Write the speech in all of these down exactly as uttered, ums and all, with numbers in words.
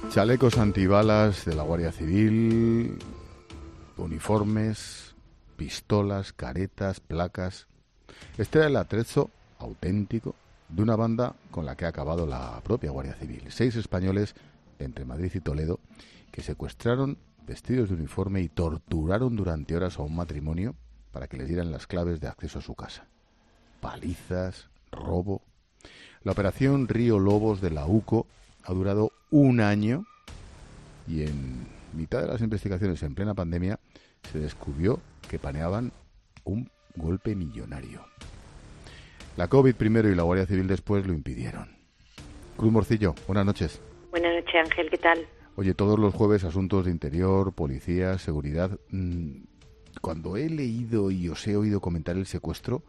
Chalecos antibalas de la Guardia Civil, uniformes, pistolas, caretas, placas. Este era el atrezo auténtico de una banda con la que ha acabado la propia Guardia Civil. Seis españoles entre Madrid y Toledo que secuestraron vestidos de uniforme y torturaron durante horas a un matrimonio para que les dieran las claves de acceso a su casa. Palizas, robo. La operación Río Lobos de la U C O ha durado un año y en mitad de las investigaciones en plena pandemia se descubrió que planeaban un golpe millonario. La COVID primero y la Guardia Civil después lo impidieron. Cruz Morcillo, buenas noches. Buenas noches, Ángel, ¿qué tal? Oye, todos los jueves asuntos de interior, policía, seguridad. Cuando he leído y os he oído comentar el secuestro,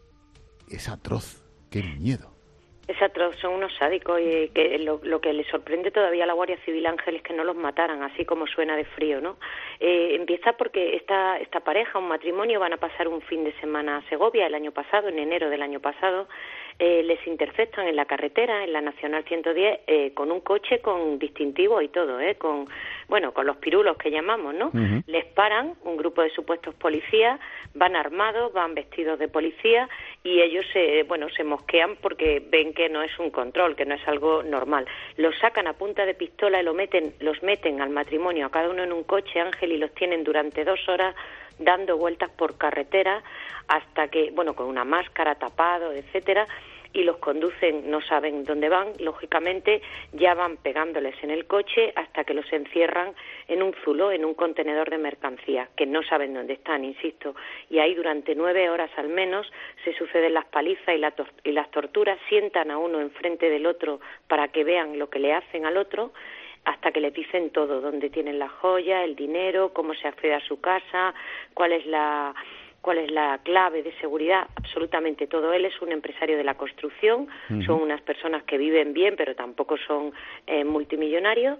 es atroz, qué miedo. Es atroz, son unos sádicos y que lo, lo que le sorprende todavía a la Guardia Civil, Ángel, es que no los mataran, así como suena de frío, ¿no? Eh, empieza porque esta, esta pareja, un matrimonio, van a pasar un fin de semana a Segovia el año pasado, en enero del año pasado. Eh, les interceptan en la carretera, en la Nacional ciento diez, eh, con un coche con distintivo y todo, eh, con, bueno, con los pirulos que llamamos, ¿no? Uh-huh. Les paran un grupo de supuestos policías, van armados, van vestidos de policía y ellos, se, bueno, se mosquean porque ven que no es un control, que no es algo normal. Los sacan a punta de pistola y lo meten, los meten al matrimonio, a cada uno en un coche, Ángel, y los tienen durante dos horas dando vueltas por carretera hasta que, bueno, con una máscara, tapado, etcétera, y los conducen, no saben dónde van, lógicamente ya van pegándoles en el coche hasta que los encierran en un zulo, en un contenedor de mercancía, que no saben dónde están, insisto, y ahí durante nueve horas al menos se suceden las palizas y, la tor- y las torturas, sientan a uno enfrente del otro para que vean lo que le hacen al otro, hasta que le dicen todo, dónde tienen la joya, el dinero, cómo se accede a su casa, cuál es la cuál es la clave de seguridad, absolutamente todo. Él es un empresario de la construcción, uh-huh. Son unas personas que viven bien, pero tampoco son eh, multimillonarios,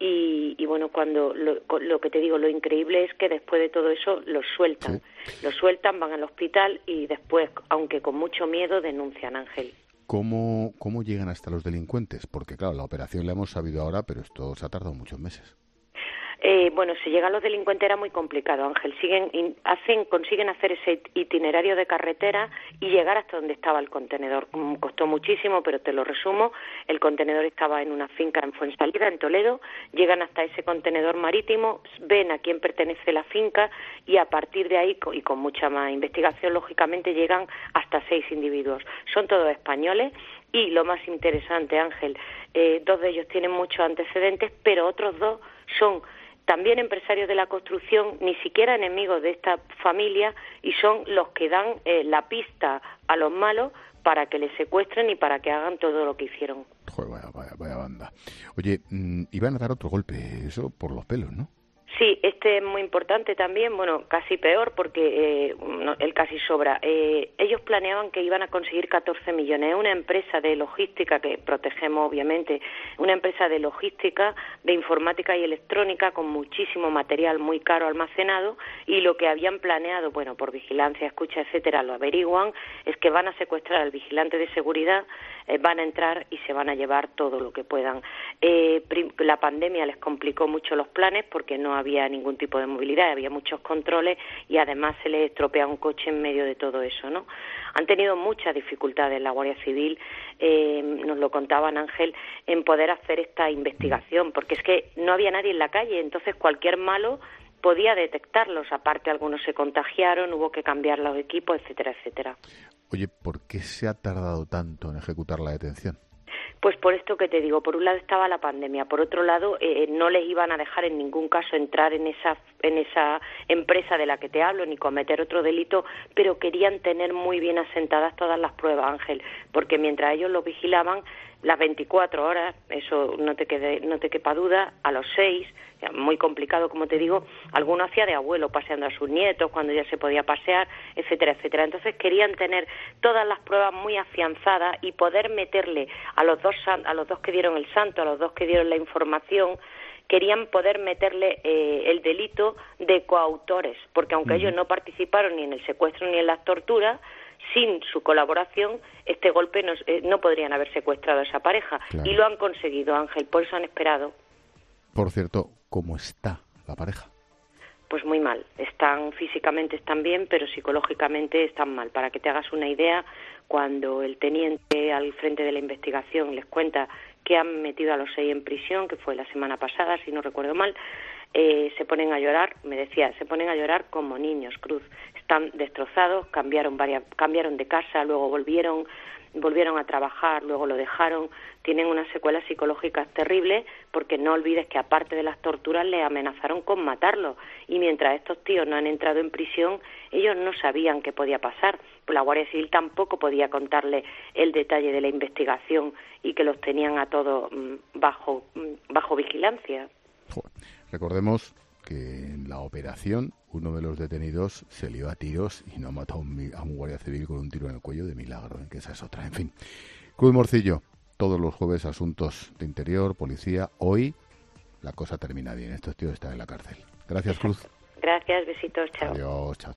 y, y bueno, cuando lo, lo que te digo, lo increíble es que después de todo eso los sueltan, sí. Los sueltan, van al hospital y después, aunque con mucho miedo, denuncian, Ángel. ¿Cómo, cómo llegan hasta los delincuentes? Porque claro, la operación la hemos sabido ahora, pero esto se ha tardado muchos meses. Eh, bueno, si llegan los delincuentes era muy complicado, Ángel. Siguen, in, hacen, consiguen hacer ese itinerario de carretera y llegar hasta donde estaba el contenedor. Mm, costó muchísimo, pero te lo resumo. El contenedor estaba en una finca en Fuensalida, en Toledo. Llegan hasta ese contenedor marítimo, ven a quién pertenece la finca y a partir de ahí, y con mucha más investigación, lógicamente, llegan hasta seis individuos. Son todos españoles. Y lo más interesante, Ángel, eh, dos de ellos tienen muchos antecedentes, pero otros dos son también empresarios de la construcción, ni siquiera enemigos de esta familia, y son los que dan eh, la pista a los malos para que les secuestren y para que hagan todo lo que hicieron. Joder, vaya, vaya, vaya banda. Oye, mmm, iban a dar otro golpe, eso por los pelos, ¿no? Sí, este es muy importante también, bueno, casi peor porque eh, no, él casi sobra. Eh, ellos planeaban que iban a conseguir catorce millones. Es una empresa de logística que protegemos, obviamente, una empresa de logística, de informática y electrónica con muchísimo material muy caro almacenado, y lo que habían planeado, bueno, por vigilancia, escucha, etcétera, lo averiguan, es que van a secuestrar al vigilante de seguridad, eh, van a entrar y se van a llevar todo lo que puedan. Eh, prim- la pandemia les complicó mucho los planes porque no había había ningún tipo de movilidad, había muchos controles y además se les estropea un coche en medio de todo eso, ¿no? Han tenido muchas dificultades la Guardia Civil, eh, nos lo contaban, Ángel, en poder hacer esta investigación, porque es que no había nadie en la calle, entonces cualquier malo podía detectarlos, aparte algunos se contagiaron, hubo que cambiar los equipos, etcétera, etcétera. Oye, ¿por qué se ha tardado tanto en ejecutar la detención? Pues por esto que te digo, por un lado estaba la pandemia, por otro lado eh, no les iban a dejar en ningún caso entrar en esa en esa empresa de la que te hablo ni cometer otro delito, pero querían tener muy bien asentadas todas las pruebas, Ángel, porque mientras ellos lo vigilaban las veinticuatro horas, eso no te quede, no te quepa duda, a los seis, muy complicado, como te digo, alguno hacía de abuelo paseando a sus nietos cuando ya se podía pasear, etcétera, etcétera. Entonces querían tener todas las pruebas muy afianzadas y poder meterle a los dos a los dos que dieron el santo, a los dos que dieron la información, querían poder meterle eh, el delito de coautores, porque aunque uh-huh. ellos no participaron ni en el secuestro ni en las torturas, sin su colaboración, este golpe no, eh, no podrían haber secuestrado a esa pareja. Claro. Y lo han conseguido, Ángel, por eso han esperado. Por cierto, ¿cómo está la pareja? Pues muy mal. Están físicamente están bien, pero psicológicamente están mal. Para que te hagas una idea, cuando el teniente al frente de la investigación les cuenta que han metido a los seis en prisión, que fue la semana pasada, si no recuerdo mal, eh, se ponen a llorar, me decía, se ponen a llorar como niños, Cruz. Están destrozados, cambiaron varias, cambiaron de casa, luego volvieron, volvieron a trabajar, luego lo dejaron, tienen unas secuelas psicológicas terribles, porque no olvides que aparte de las torturas les amenazaron con matarlos, y mientras estos tíos no han entrado en prisión, ellos no sabían qué podía pasar, pues la Guardia Civil tampoco podía contarles el detalle de la investigación y que los tenían a todos bajo, bajo vigilancia. Joder. Recordemos que en la operación uno de los detenidos se lió a tiros y no mató a un, a un guardia civil con un tiro en el cuello de milagro, en que esa es otra. En fin, Cruz Morcillo, todos los jueves asuntos de interior, policía. Hoy la cosa termina bien, estos tíos están en la cárcel. Gracias, Cruz. Gracias, besitos, chao. Adiós, chao.